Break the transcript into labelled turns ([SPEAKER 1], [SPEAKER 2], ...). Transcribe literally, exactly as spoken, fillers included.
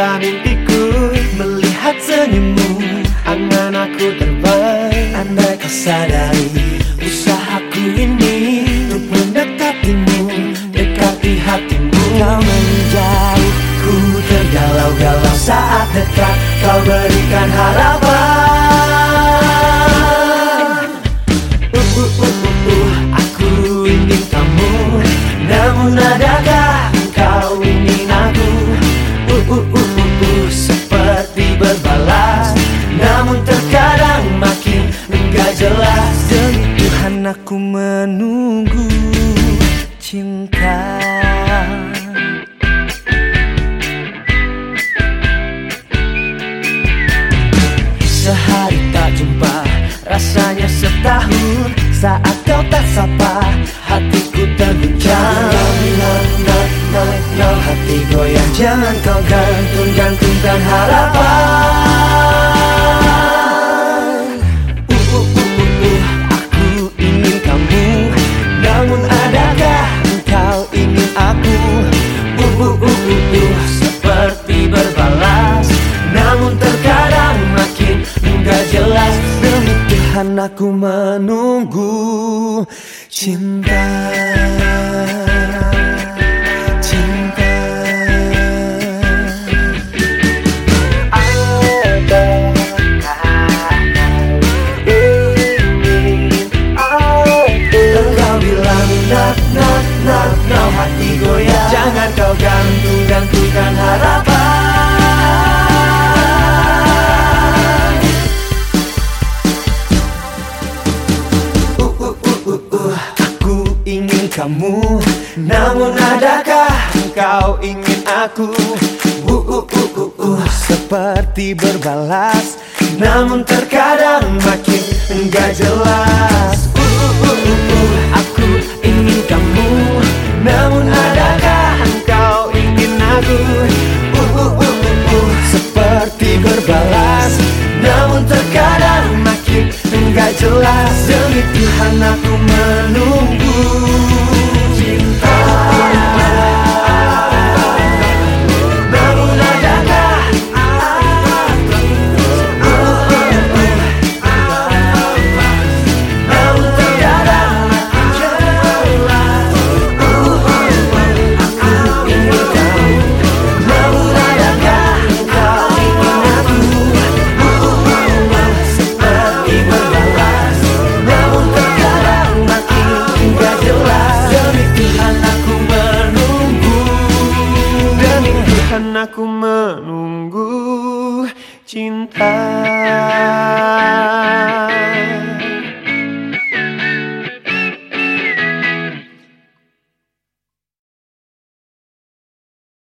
[SPEAKER 1] pada mimpiku, melihat senyummu, angan aku terbang. Andai kau sadari usahaku ini untuk mendekatimu, dekati hatimu. Kau menjauh, ku tergalau-galau saat dekat, kau berikan harapan. uh, uh, uh, uh, uh, Aku ingin kamu, namun adakah kau ingin aku? uh, uh, uh, uh, uh, Seperti berbalas, namun terkadang makin enggak jelas. Demi Tuhan aku menunggu cinta. Sehari tak jumpa, rasanya setahun. Saat kau tak sapa, hatiku terguncang. No, no, no, no, hati goyang. Jangan kau gantung-gantungkan harapan. uh, uh, uh, uh, uh, Aku ingin kamu, namun adakah engkau ingin aku? uh, uh, uh, uh, uh, Seperti berbalas, namun terkadang makin enggak jelas. Demi Tuhan aku menunggu cinta. Cinta. Engkau bilang nak, nak, nak, nak, hati goyang. Jangan kau gantung-gantungkan harapan. Kamu, namun adakah engkau ingin aku? Uh, uh, uh, uh, uh. Seperti berbalas, namun terkadang makin enggak jelas.